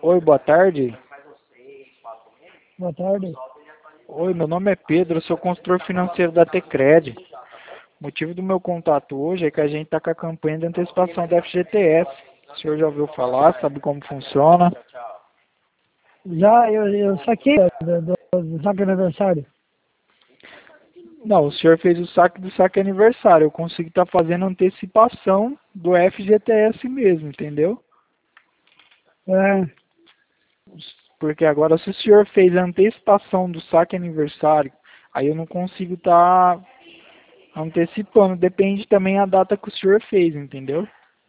Oi, boa tarde. Boa tarde. Oi, meu nome é Pedro, eu sou consultor financeiro da Tecred. O motivo do meu contato hoje é que a gente está com a campanha de antecipação da FGTS. O senhor já ouviu falar, sabe como funciona? Já eu saquei do saque aniversário. Não, o senhor fez o saque do saque aniversário. Eu consigo estar fazendo antecipação do FGTS mesmo, entendeu? É, Porque agora se o senhor fez a antecipação do saque aniversário, aí eu não consigo estar antecipando. Depende também a data que o senhor fez, entendeu?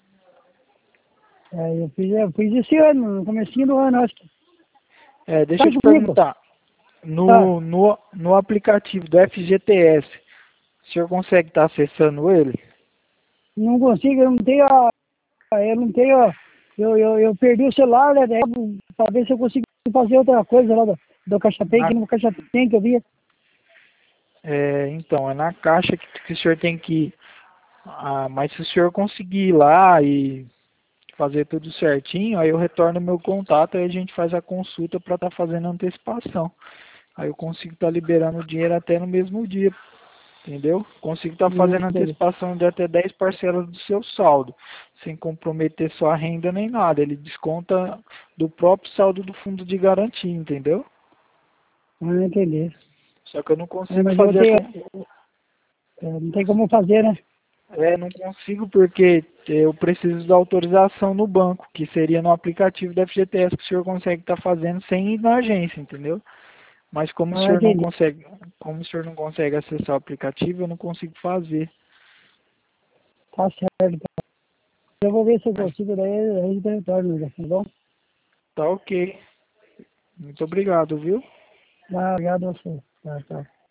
eu fiz esse ano, no comecinho do ano, acho que. Deixa eu Fala te comigo. perguntar. Tá, No aplicativo do FGTS, o senhor consegue estar acessando ele? não consigo, eu não tenho, eu perdi o celular, né, pra ver se eu consigo fazer outra coisa lá do Caixa Tem, Na, que no Caixa Tem que eu via. então, é na caixa que o senhor tem que ir. Ah, mas se o senhor conseguir ir lá e fazer tudo certinho, aí eu retorno meu contato e a gente faz a consulta para estar fazendo a antecipação. Aí eu consigo estar liberando o dinheiro até no mesmo dia, entendeu? Consigo estar Não, fazendo antecipação de até 10 parcelas do seu saldo, sem comprometer sua renda nem nada. Ele desconta do próprio saldo do fundo de garantia, entendeu? não entendi. Só que eu não consigo Mas eu fazer tenho, não tem como fazer, né? não consigo porque eu preciso da autorização no banco, que seria no aplicativo da FGTS que o senhor consegue estar fazendo sem ir na agência, entendeu? Mas Ah, entendi. como o senhor não consegue acessar o aplicativo, eu não consigo fazer. Tá certo. Eu vou ver se eu Mas consigo, daí a gente retorna, tá bom? tá ok. Muito obrigado, viu? Obrigado a você. Tá, tá.